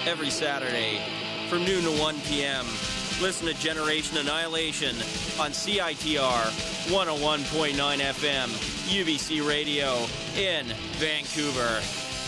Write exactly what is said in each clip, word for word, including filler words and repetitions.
every Saturday from noon to one p.m. Listen to Generation Annihilation on C I T R one oh one point nine F M, U B C Radio in Vancouver.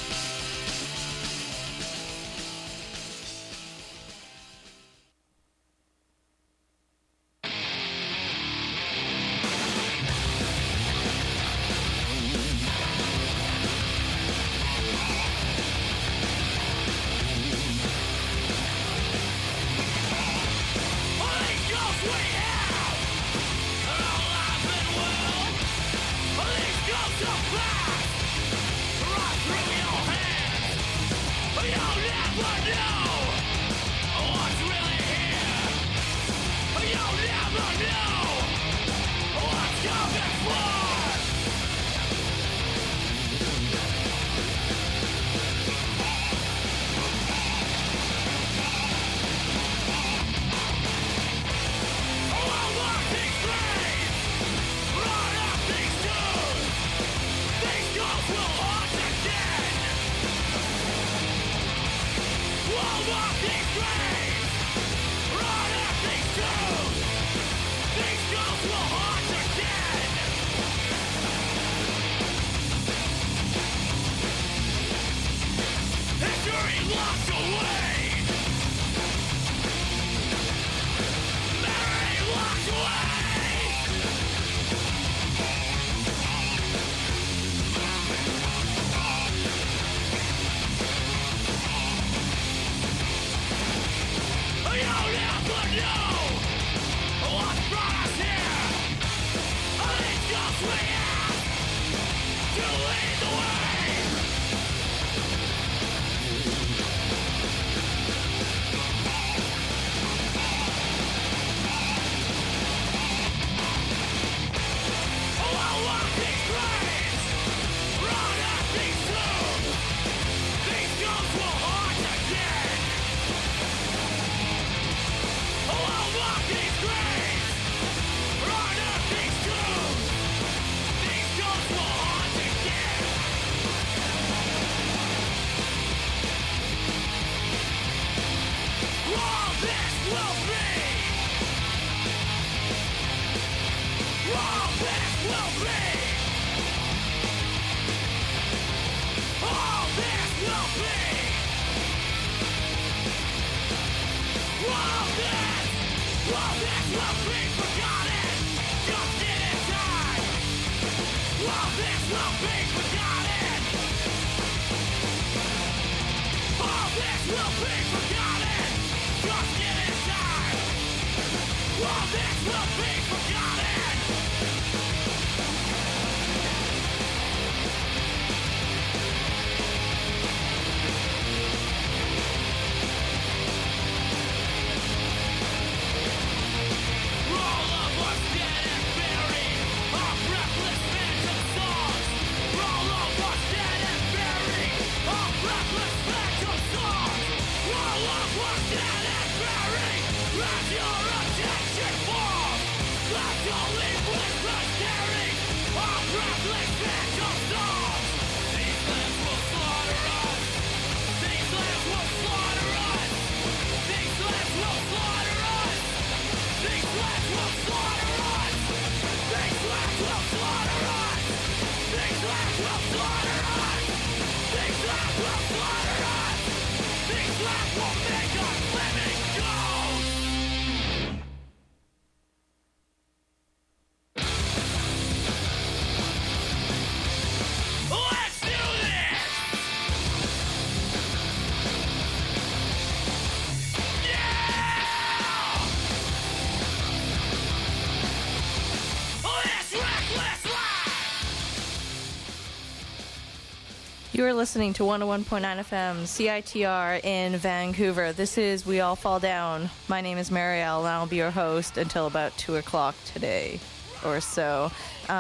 You are listening to one oh one point nine F M, C I T R in Vancouver. This is We All Fall Down. My name is Marielle, and I'll be your host until about two o'clock today or so.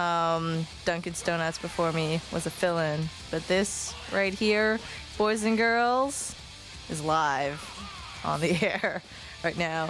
Um, Duncan Stonehouse before me was a fill-in, but this right here, boys and girls, is live on the air right now.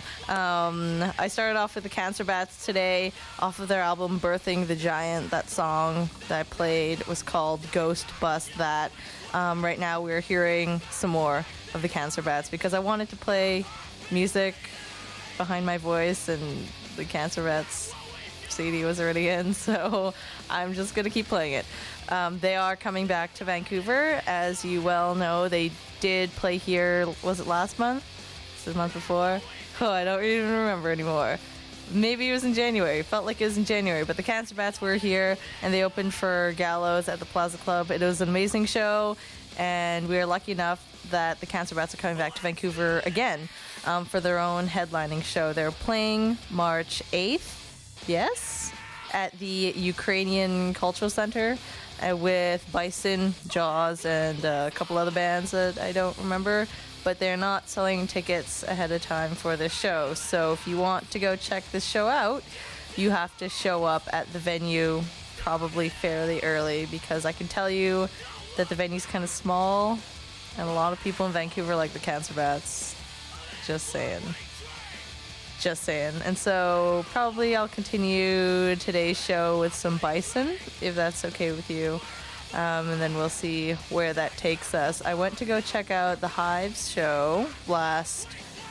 Um, I started off with the Cancer Bats today off of their album Birthing the Giant. That song that I played was called Ghost Bust That. Um, right now we're hearing some more of the Cancer Bats because I wanted to play music behind my voice, and the Cancer Bats C D was already in, so I'm just going to keep playing it. Um, they are coming back to Vancouver. As you well know, they did play here, was it last month? Was it the month before? Oh, I don't even remember anymore. Maybe it was in January. Felt like it was in January. But the Cancer Bats were here, and they opened for Gallows at the Plaza Club. It was an amazing show, and we were lucky enough that the Cancer Bats are coming back to Vancouver again um, for their own headlining show. They're playing March eighth, yes, at the Ukrainian Cultural Center uh, with Bison, Jaws, and uh, a couple other bands that I don't remember. But they're not selling tickets ahead of time for this show. So if you want to go check this show out, you have to show up at the venue probably fairly early, because I can tell you that the venue's kind of small, and a lot of people in Vancouver like the Cancer Bats. Just saying. Just saying. And so probably I'll continue today's show with some Bison, if that's okay with you. Um, and then we'll see where that takes us. I went to go check out the Hives show last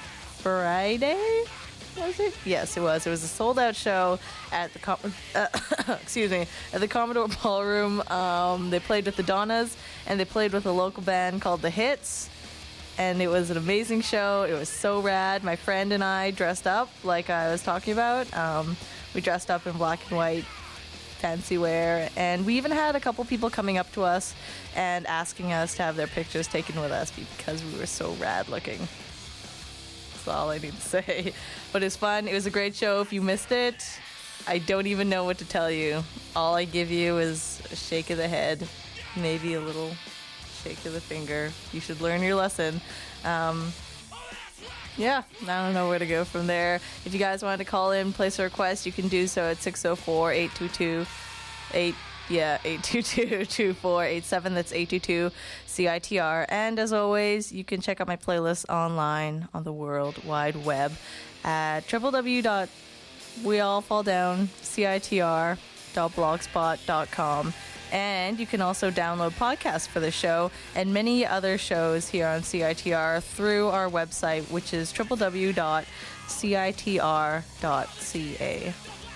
Friday. Was it? Yes, it was. It was a sold-out show at the Com- uh, excuse me at the Commodore Ballroom. Um, they played with the Donnas, and they played with a local band called The Hits. And it was an amazing show. It was so rad. My friend and I dressed up like I was talking about. Um, we dressed up in black and white fancy wear, and we even had a couple people coming up to us and asking us to have their pictures taken with us because we were so rad looking. That's all I need to say. But it was fun. It was a great show. If you missed it, I don't even know what to tell you. All I give you is a shake of the head, maybe a little shake of the finger. You should learn your lesson. Um, Yeah, I don't know where to go from there. If you guys wanted to call in, place a request, you can do so at six oh four, eight two two, eight yeah, eight two two, two four eight seven. That's eight two two C I T R. And as always, you can check out my playlist online on the World Wide Web at w w w dot we all fall down c i t r dot blogspot dot com. And you can also download podcasts for the show and many other shows here on C I T R through our website, which is w w w dot c i t r dot c a.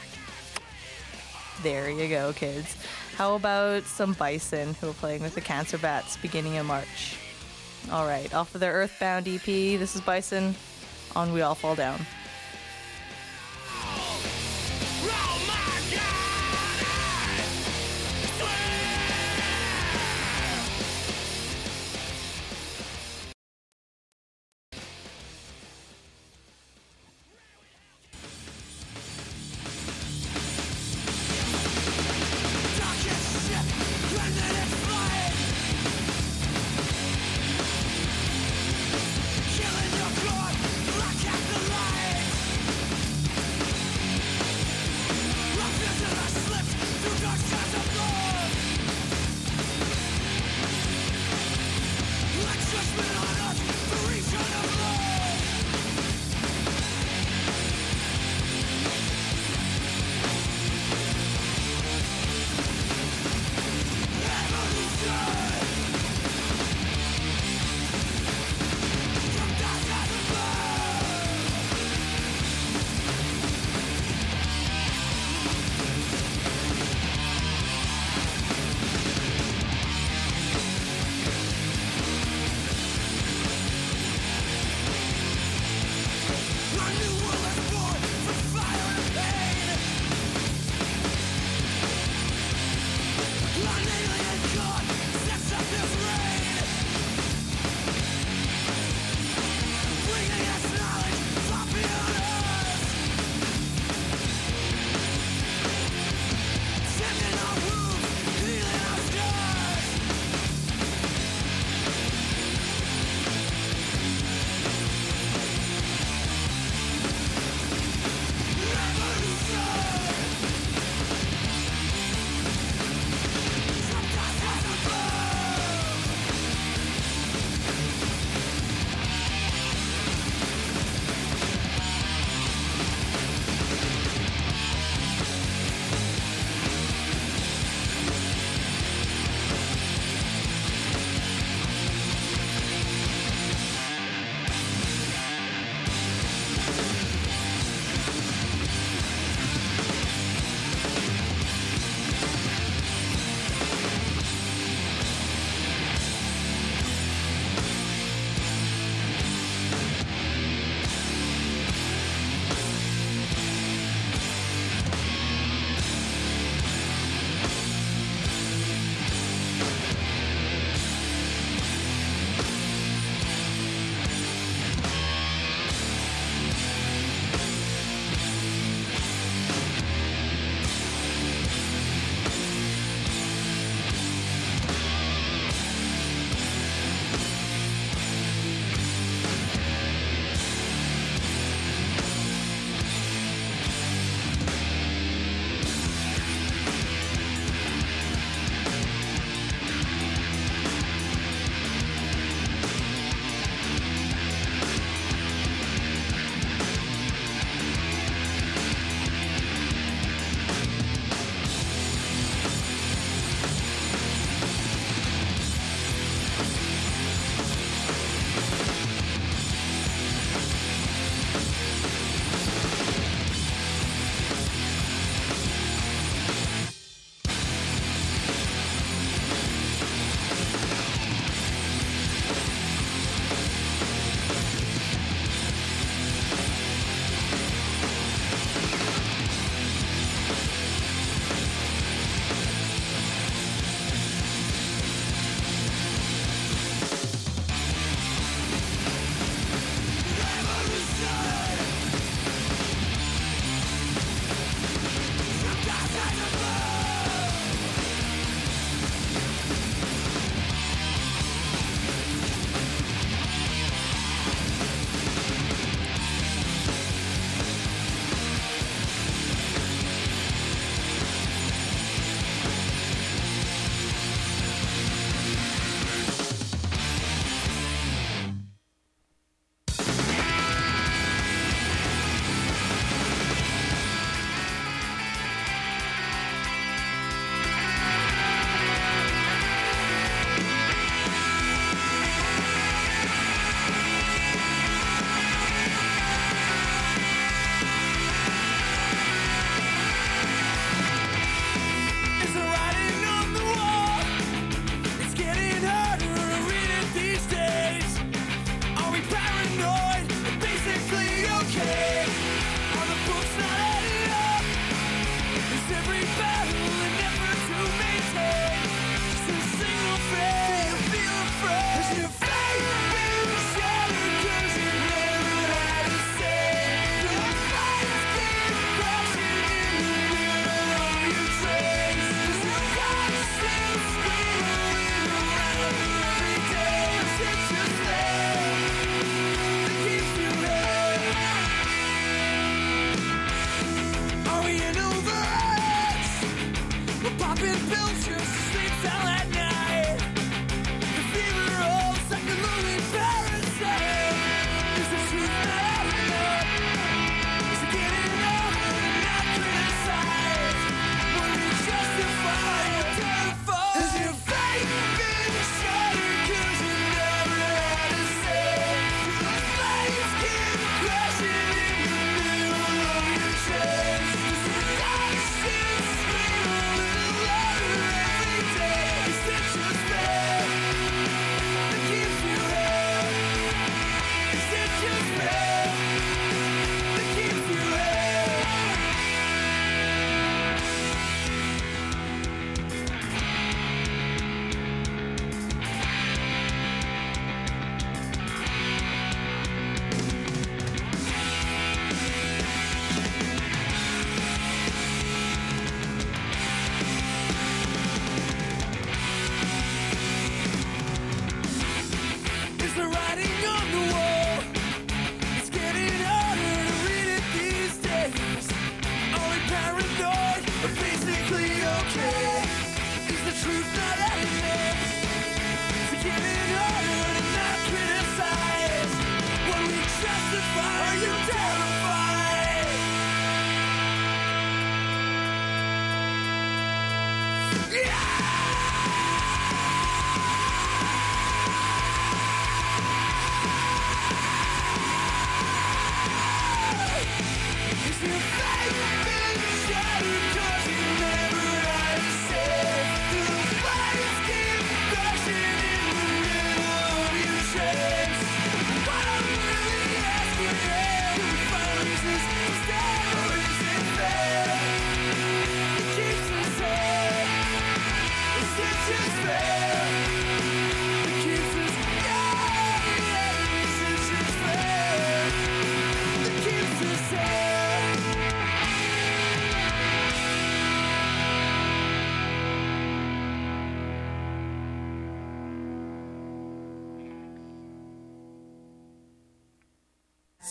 There you go, kids. How about some Bison, who are playing with the Cancer Bats beginning in March? All right, off of their Earthbound E P, this is Bison on We All Fall Down. Killing your blood, black at the light.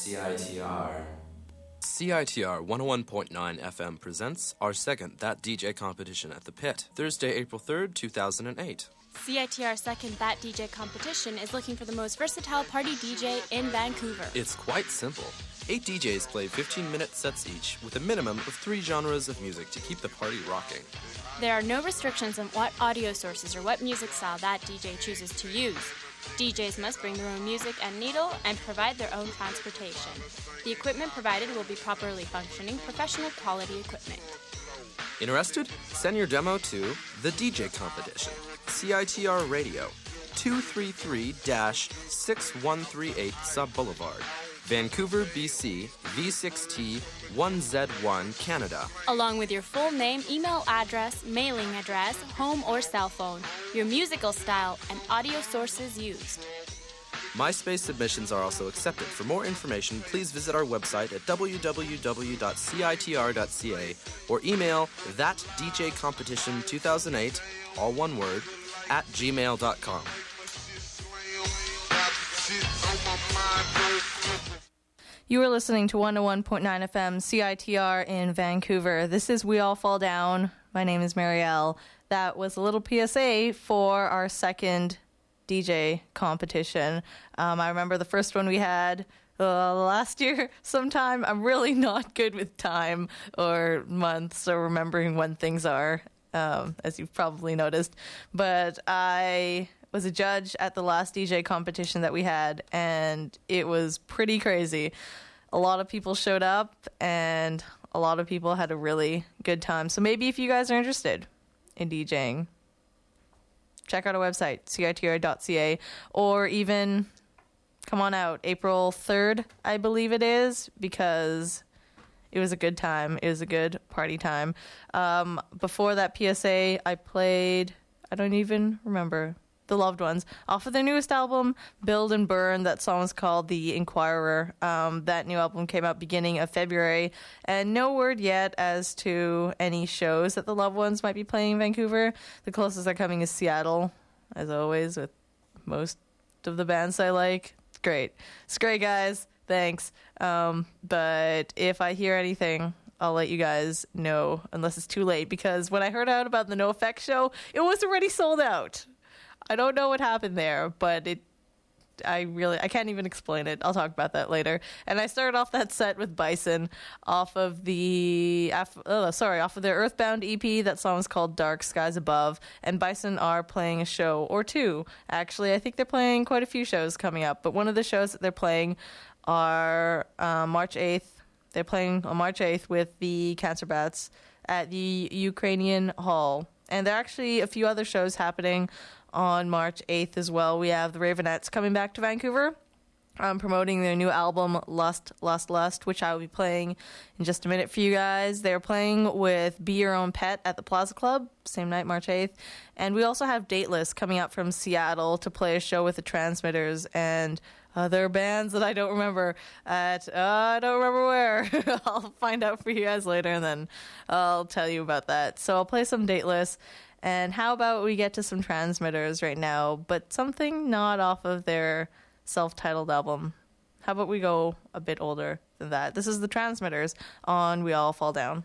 C I T R. C I T R one oh one point nine F M presents our second That D J competition at the Pit, Thursday, April third, two thousand eight. C I T R's second That D J competition is looking for the most versatile party D J in Vancouver. It's quite simple. Eight D Js play fifteen-minute sets each with a minimum of three genres of music to keep the party rocking. There are no restrictions on what audio sources or what music style that D J chooses to use. D Js must bring their own music and needle and provide their own transportation. The equipment provided will be properly functioning, professional quality equipment. Interested? Send your demo to The D J Competition, C I T R Radio, two three three six one three eight Sub Boulevard, Vancouver, B C, V six T one Z one, Canada. Along with your full name, email address, mailing address, home or cell phone, your musical style, and audio sources used. MySpace submissions are also accepted. For more information, please visit our website at w w w dot c i t r dot c a or email that d j competition two thousand eight, all one word, at gmail dot com. You are listening to one oh one point nine F M C I T R in Vancouver. This is We All Fall Down. My name is Marielle. That was a little P S A for our second D J competition. Um, I remember the first one we had uh, last year sometime. I'm really not good with time or months or remembering when things are, um, as you've probably noticed. But I was a judge at the last D J competition that we had, and it was pretty crazy. A lot of people showed up, and a lot of people had a really good time. So maybe if you guys are interested in DJing, check out our website, c i t r dot c a, or even come on out April third, I believe it is, because it was a good time. It was a good party time. Um, before that P S A, I played, I don't even remember, The Loved Ones, off of their newest album, Build and Burn. That song is called The Inquirer. Um, that new album came out beginning of February, and no word yet as to any shows that The Loved Ones might be playing in Vancouver. The closest they're coming is Seattle, as always, with most of the bands I like. It's great. It's great, guys. Thanks. Um, but if I hear anything, I'll let you guys know, unless it's too late, because when I heard out about the NoFX show, it was already sold out. I don't know what happened there, but it, I really, I can't even explain it. I'll talk about that later. And I started off that set with Bison off of the, oh, sorry, off of their Earthbound E P. That song is called Dark Skies Above. And Bison are playing a show, or two, actually. I think they're playing quite a few shows coming up. But one of the shows that they're playing are uh, March eighth. They're playing on March eighth with the Cancer Bats at the Ukrainian Hall. And there are actually a few other shows happening on March eighth as well. We have the Ravenettes coming back to Vancouver, um, promoting their new album, Lust, Lust, Lust, which I will be playing in just a minute for you guys. They're playing with Be Your Own Pet at the Plaza Club, same night, March eighth. And we also have Dateless coming out from Seattle to play a show with the Transmitters and other bands that I don't remember at, uh, I don't remember where. I'll find out for you guys later, and then I'll tell you about that. So I'll play some Dateless. And how about we get to some Transmitters right now, but something not off of their self-titled album. How about we go a bit older than that? This is the Transmitters on We All Fall Down.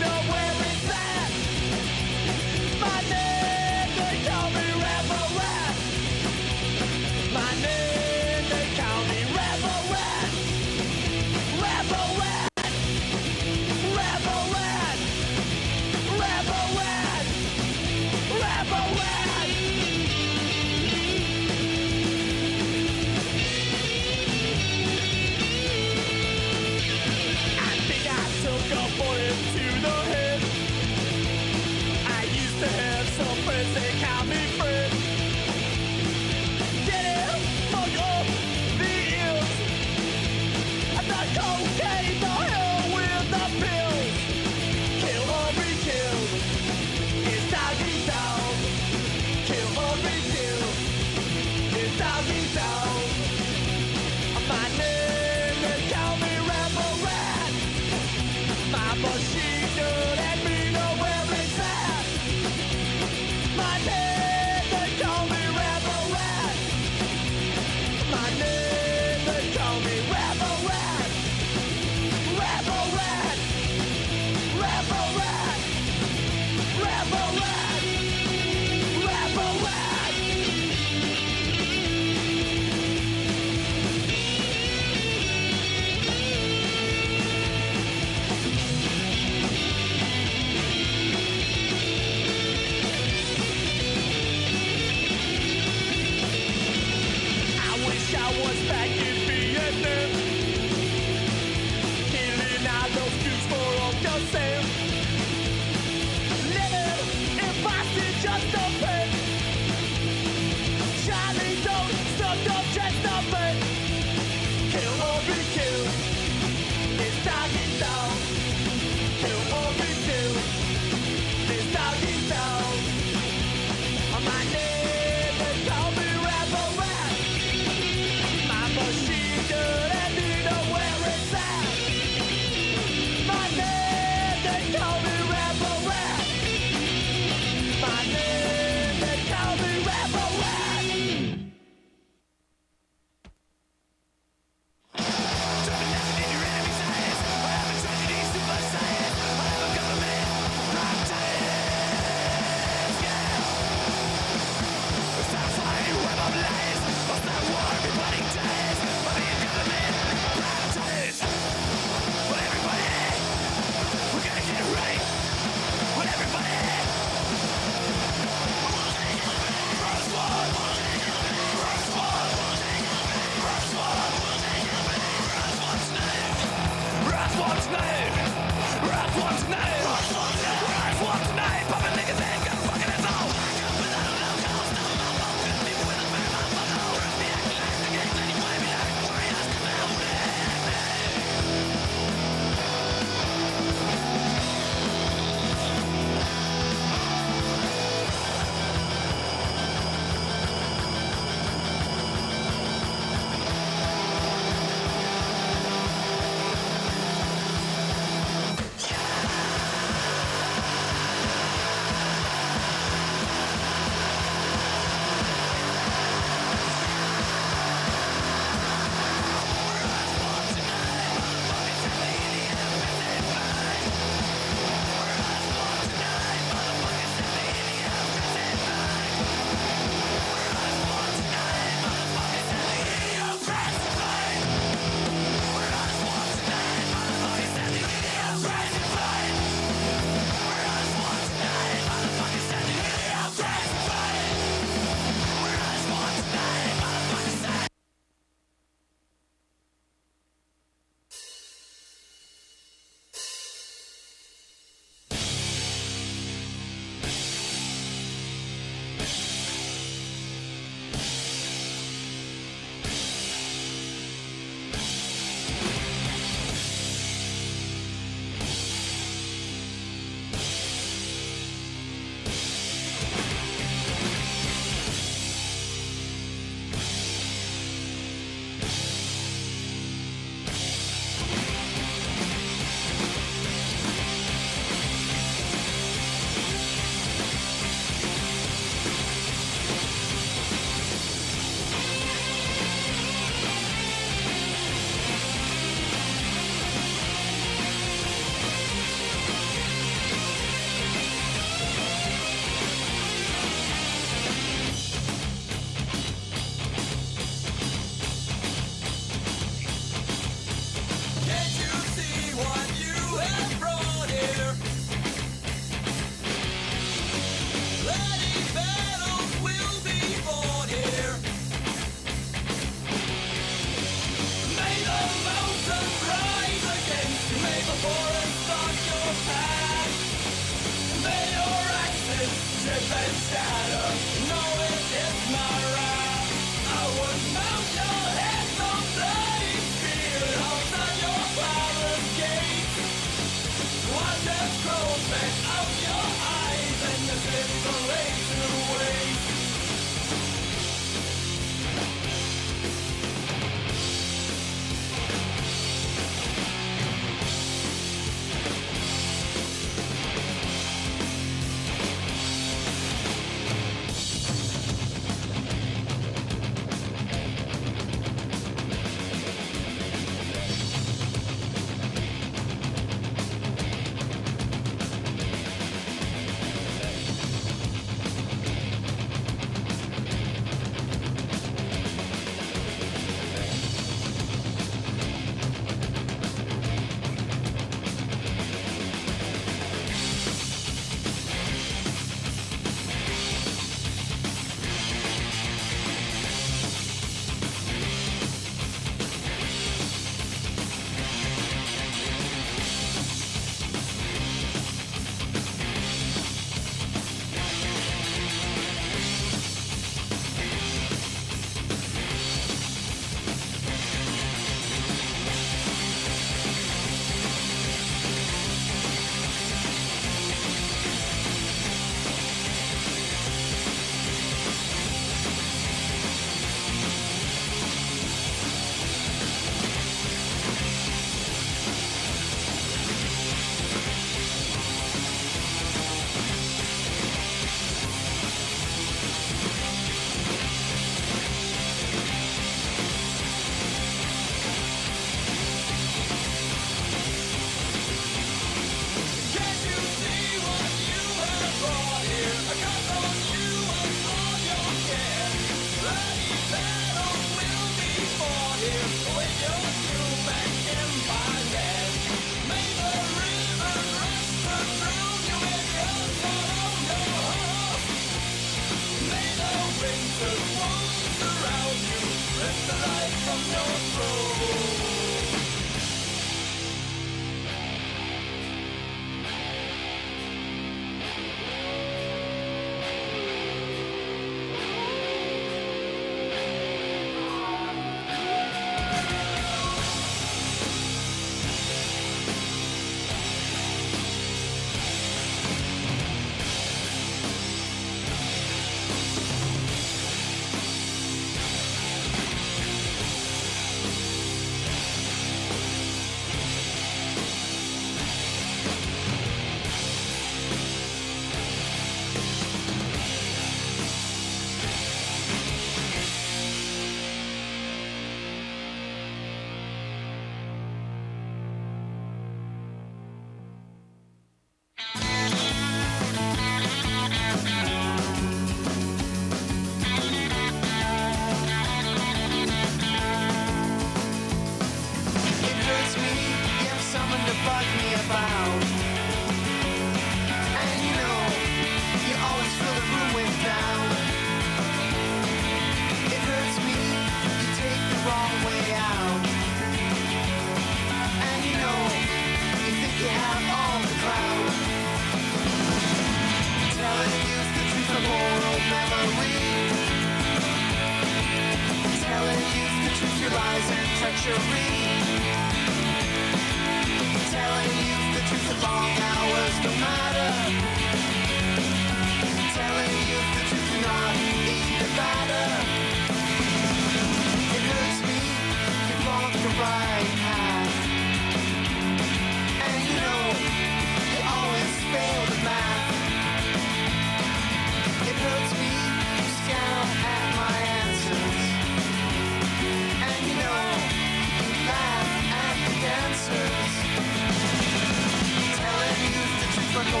Telling you the truth, but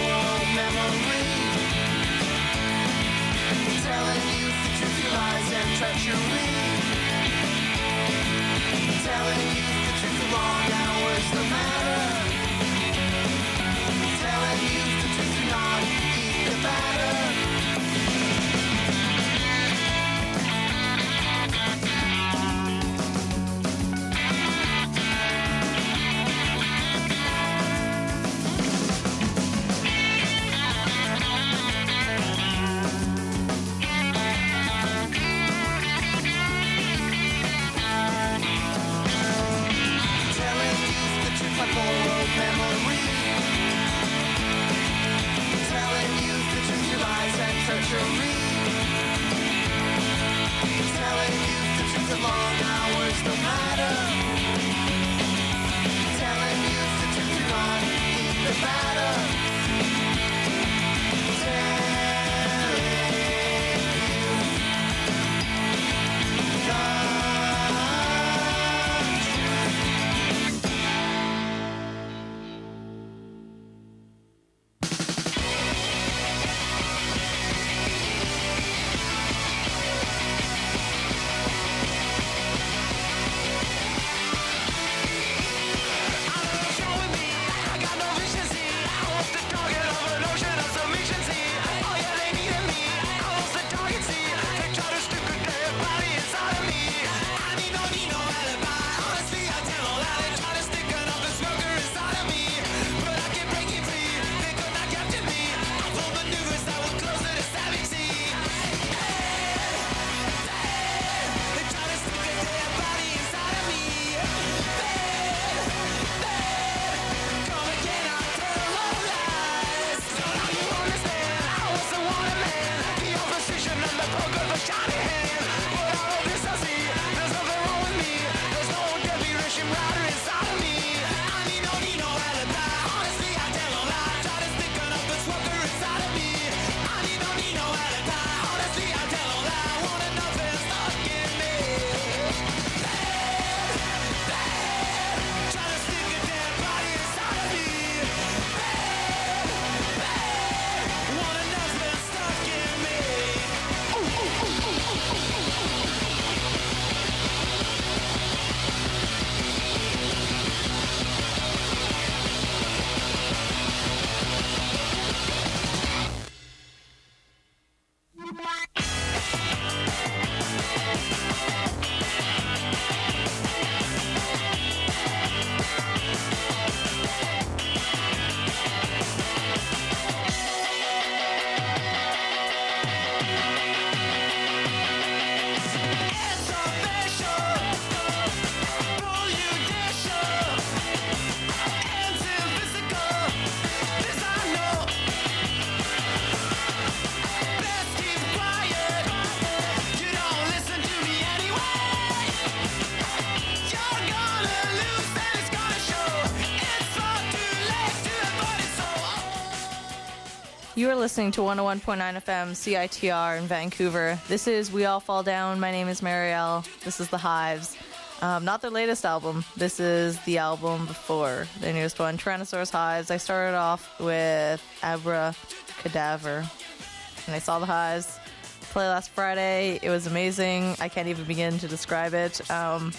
You are listening to one oh one point nine F M C I T R in Vancouver. This is We All Fall Down. My name is Marielle. This is The Hives. Um, not their latest album. This is the album before their newest one, Tyrannosaurus Hives. I started off with Abra Cadaver, and I saw The Hives play last Friday. It was amazing. I can't even begin to describe it. Um,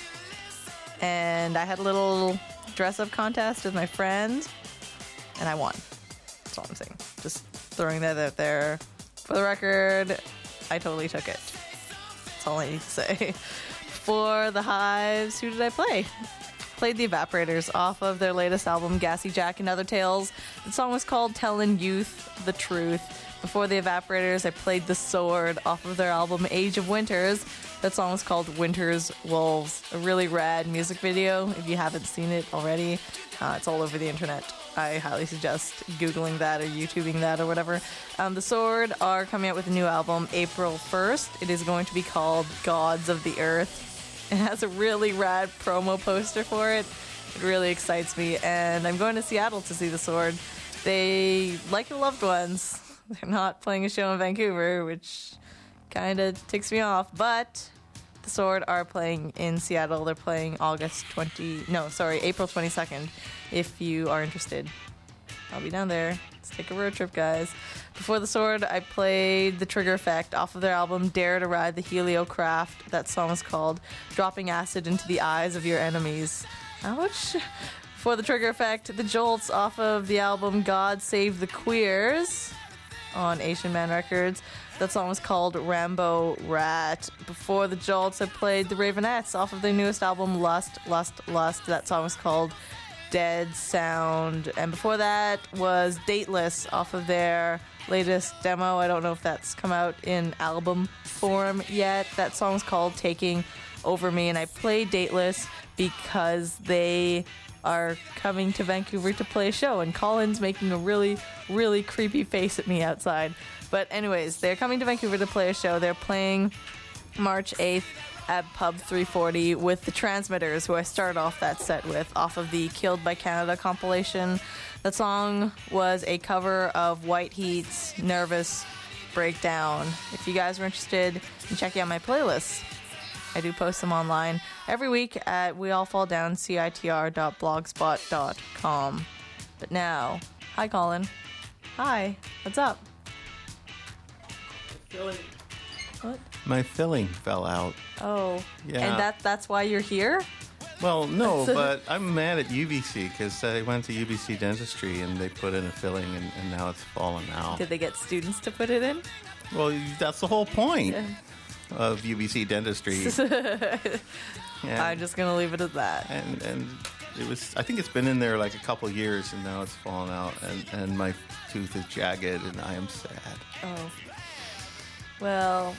and I had a little dress-up contest with my friend, and I won. That's all I'm saying. Just throwing that out there. For the record, I totally took it. That's all I need to say. For The Hives, who did I play? Played the Evaporators off of their latest album, Gassy Jack and Other Tales. The song was called Tellin' Youth the Truth. Before the Evaporators, I played The Sword off of their album, Age of Winters. That song was called Winter's Wolves. A really rad music video. If you haven't seen it already, uh, it's all over the internet. I highly suggest Googling that or YouTubing that or whatever. Um, the Sword are coming out with a new album April first. It is going to be called Gods of the Earth. It has a really rad promo poster for it. It really excites me. And I'm going to Seattle to see The Sword. They, like the Loved Ones, they're not playing a show in Vancouver, which kind of ticks me off. But The Sword are playing in Seattle. They're playing August twentieth. No, sorry, April twenty-second. If you are interested, I'll be down there. Let's take a road trip, guys. Before The Sword, I played The Trigger Effect off of their album Dare to Ride the Heliocraft. That song is called Dropping Acid into the Eyes of Your Enemies. Ouch. For The Trigger Effect, The Jolts off of the album God Save the Queers on Asian Man Records. That song was called Rambo Rat. Before The Jolts, I played The Ravenettes off of their newest album Lust, Lust, Lust. That song was called Dead Sound. And before that was Dateless off of their latest demo. I don't know if that's come out in album form yet. That song's called Taking Over Me, and I played Dateless because they are coming to Vancouver to play a show, and Colin's making a really, really creepy face at me outside. But anyways, they're coming to Vancouver to play a show. They're playing March eighth at Pub three forty with the Transmitters, who I started off that set with, off of the Killed by Canada compilation. That song was a cover of White Heat's Nervous Breakdown. If you guys are interested in checking out my playlists, I do post them online every week at we all fall down C I T R dot blogspot dot com. But now, hi Colin. Hi, what's up? What? My filling fell out. Oh, Yeah. And that that's why you're here? Well, no, but I'm mad at U B C because I went to U B C Dentistry and they put in a filling and, and now it's fallen out. Did they get students to put it in? Well, that's the whole point of U B C Dentistry. Yeah. I'm just gonna leave it at that. and and it was, I think it's been in there like a couple years and now it's fallen out and, and my tooth is jagged and I am sad. Oh. Well,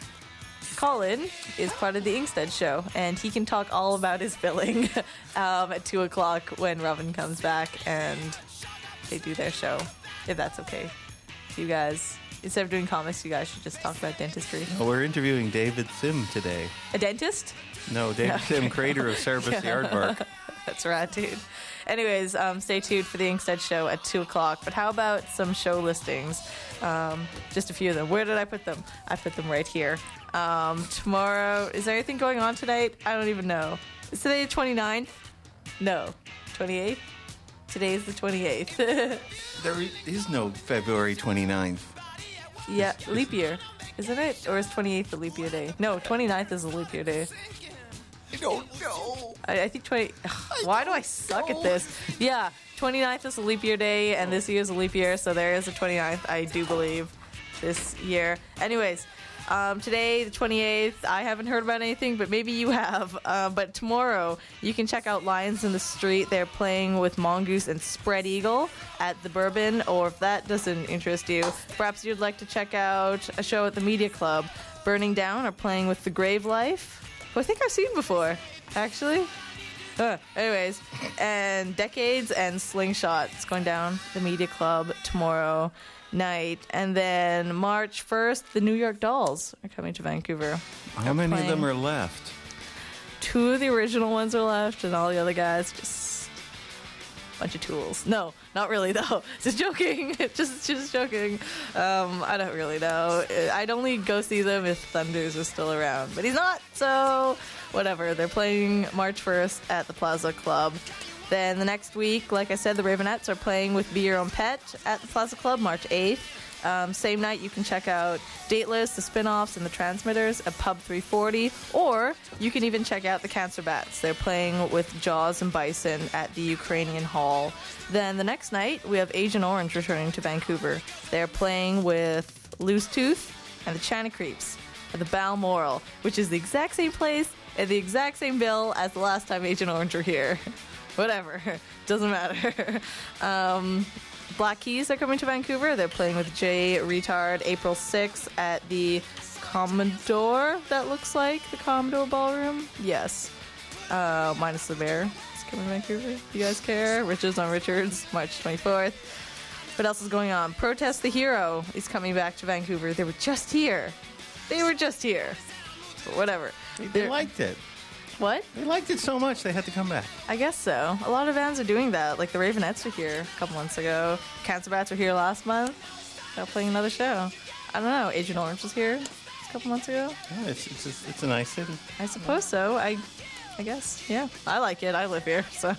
Colin is part of the Inkstead show, and he can talk all about his billing um, at two o'clock when Robin comes back and they do their show, if that's okay. You guys, instead of doing comics, you guys should just talk about dentistry. Well, we're interviewing David Sim today. A dentist? No, David Sim, creator of Cerebus the Aardvark. That's right, dude. Anyways, um, stay tuned for the Inkstead show at two o'clock. But how about some show listings? Um, just a few of them. Where did I put them? I put them right here. Um, tomorrow, is there anything going on tonight? I don't even know. Is today the twenty-ninth? No. twenty-eighth? Today is the twenty-eighth. There is no February twenty-ninth. Yeah, leap year, isn't it? Or is twenty-eighth a leap year day? No, twenty-ninth is a leap year day. I don't know. I, I think twenty... Ugh, why do I suck at this? Yeah, twenty-ninth is a leap year day, and this year is a leap year, so there is a twenty-ninth, I do believe, this year. Anyways, um, today, the twenty-eighth, I haven't heard about anything, but maybe you have. Uh, but tomorrow, you can check out Lions in the Street. They're playing with Mongoose and Spread Eagle at the Bourbon, or if that doesn't interest you, perhaps you'd like to check out a show at the Media Club. Burning Down are playing with The Grave Life, who I think I've seen before, actually. Uh, anyways, and Decades and Slingshot. It's going down the Media Club tomorrow night. And then March first, the New York Dolls are coming to Vancouver. How They're many of playing. them are left? Two of the original ones are left, and all the other guys just bunch of tools. No, not really though. Just joking. just just joking. Um, I don't really know. I'd only go see them if Thunders was still around, but he's not. So whatever. They're playing March first at the Plaza Club. Then the next week, like I said, the Ravenettes are playing with Be Your Own Pet at the Plaza Club March eighth. Um, same night, you can check out Dateless, the Spin-Offs, and the Transmitters at Pub three forty, or you can even check out the Cancer Bats. They're playing with Jaws and Bison at the Ukrainian Hall. Then the next night, we have Agent Orange returning to Vancouver. They're playing with Loose Tooth and the China Creeps at the Balmoral, which is the exact same place and the exact same bill as the last time Agent Orange were here. Whatever. Doesn't matter. um... Black Keys are coming to Vancouver. They're playing with Jay Retard April sixth at the Commodore, that looks like. The Commodore Ballroom? Yes. Uh, minus the Bear. It's coming to Vancouver. You guys care? Richards on Richards, March twenty-fourth. What else is going on? Protest the Hero is coming back to Vancouver. They were just here. They were just here. But whatever. They, they liked it. What? They liked it so much they had to come back. I guess so. A lot of bands are doing that. Like the Ravenettes were here a couple months ago. Cancer Bats were here last month. They're playing another show. I don't know. Agent Orange was here a couple months ago. Yeah, it's it's a, it's a nice city. I suppose so. I I guess. Yeah. I like it. I live here. So,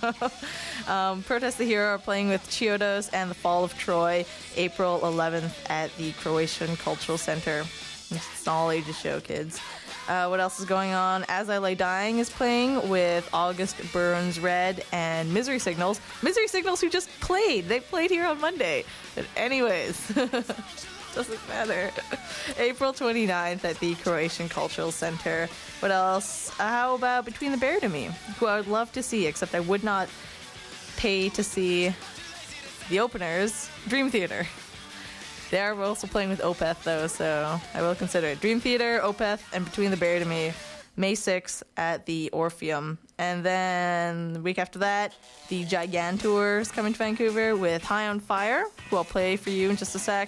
um, Protest the Hero are playing with Chiodos and the Fall of Troy April eleventh at the Croatian Cultural Center. It's an all ages show, kids. Uh, what else is going on? As I Lay Dying is playing with August Burns Red and Misery Signals. Misery Signals who just played. They played here on Monday. But anyways, doesn't matter. April twenty-ninth at the Croatian Cultural Center. What else? Uh, how about Between the Bear to Me, who I would love to see, except I would not pay to see the openers, Dream Theater. They are also playing with Opeth, though, so I will consider it. Dream Theater, Opeth, and Between the Bear to Me, May sixth at the Orpheum. And then the week after that, the Gigantour is coming to Vancouver with High on Fire, who I'll play for you in just a sec.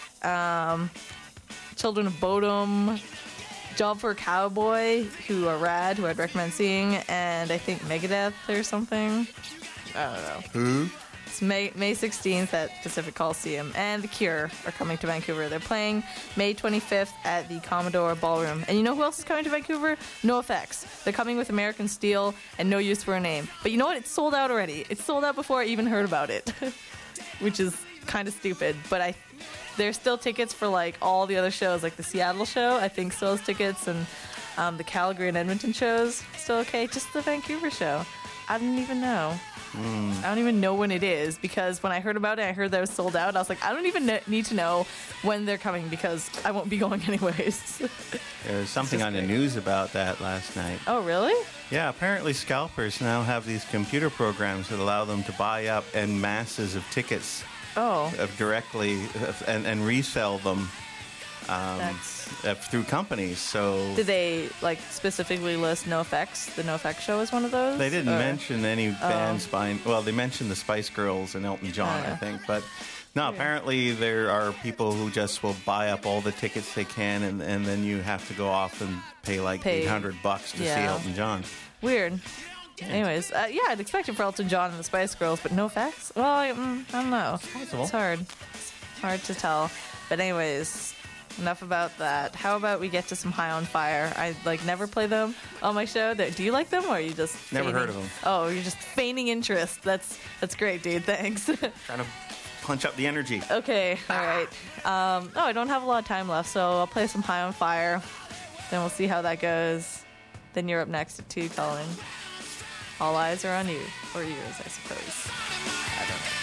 Um, Children of Bodom, Job for a Cowboy, who are rad, who I'd recommend seeing, and I think Megadeth or something. I don't know. Who? It's May, May sixteenth at Pacific Coliseum, and The Cure are coming to Vancouver. They're playing May twenty-fifth at the Commodore Ballroom. And you know who else is coming to Vancouver? NoFX. They're coming with American Steel and No Use for a Name. But you know what? It's sold out already. It's sold out before I even heard about it, which is kind of stupid. But I, there's still tickets for like all the other shows, like the Seattle show, I think still has tickets, and um, the Calgary and Edmonton shows still okay. Just the Vancouver show, I didn't even know. Mm. I don't even know when it is, because when I heard about it, I heard that it was sold out. I was like, I don't even ne- need to know when they're coming, because I won't be going anyways. There was something on the news about that last night. Oh, really? Yeah, apparently scalpers now have these computer programs that allow them to buy up en masses of tickets oh. of directly uh, and, and resell them um, uh, through companies. So did they like specifically list NoFX? The NoFX show is one of those? They didn't or? mention any bands oh. buying. Well, they mentioned the Spice Girls and Elton John, uh, I think, but. No, apparently there are people who just will buy up all the tickets they can, and, and then you have to go off and pay like pay. eight hundred bucks to yeah. see Elton John. Weird. Yeah. Anyways, uh, yeah, I'd expect it for Elton John and the Spice Girls, but no facts? Well, I, mm, I don't know. It's, it's hard. It's hard to tell. But anyways, enough about that. How about we get to some High on Fire? I like never play them on my show. Do you like them, or are you just never feigning? heard of them? Oh, you're just feigning interest. That's that's great, dude. Thanks. Trying to punch up the energy. Okay, all right. Um, oh, I don't have a lot of time left, so I'll play some High on Fire. Then we'll see how that goes. Then you're up next at two, Colin. All eyes are on you, or yours, I suppose. I don't know.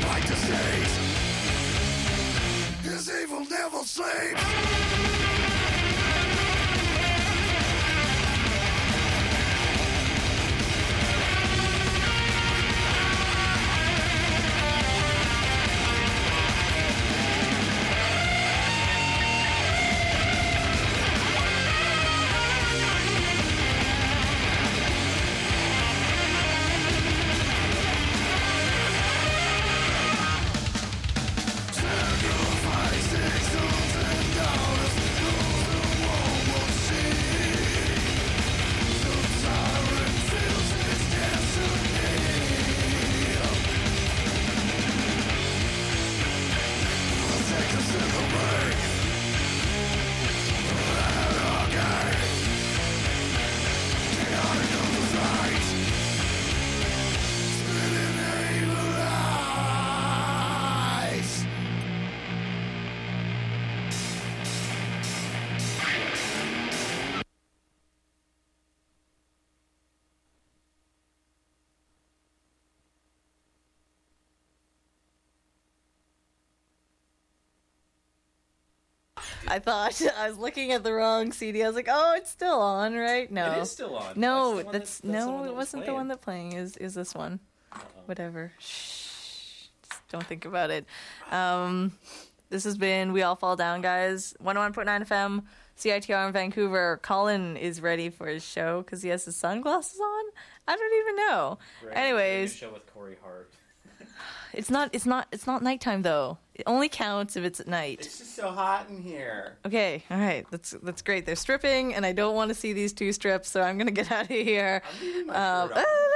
fight disease. His evil never sleeps. I thought I was looking at the wrong C D. I was like, "Oh, it's still on, right?" No, It is still on. No, That's the one that's, that- that's the no, one that it was wasn't the playing. one that playing. Is is this one? Uh-oh. Whatever. Shh. Just don't think about it. Um, this has been We All Fall Down, guys. one oh one point nine F M, C I T R in Vancouver. Colin is ready for his show because he has his sunglasses on. I don't even know. Right, Anyways, show with Corey Hart. it's not. It's not. It's not nighttime though. It only counts if it's at night. It's just so hot in here. Okay, all right, that's that's great. They're stripping, and I don't want to see these two strips, so I'm gonna get out of here. Um,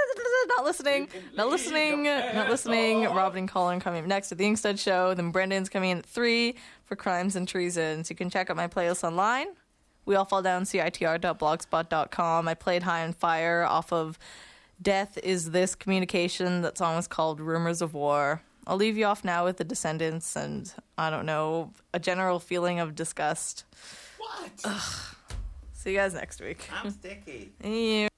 not listening, not listening, not listening. Robin and Colin coming up next at the Inkstead Show. Then Brendan's coming in at three for Crimes and Treasons. You can check out my playlist online. We All Fall Down, C I T R dot blogspot dot com. I played High on Fire off of Death Is This Communication. That song was called Rumors of War. I'll leave you off now with The Descendants and, I don't know, a general feeling of disgust. What? Ugh. See you guys next week. I'm sticky. Yeah.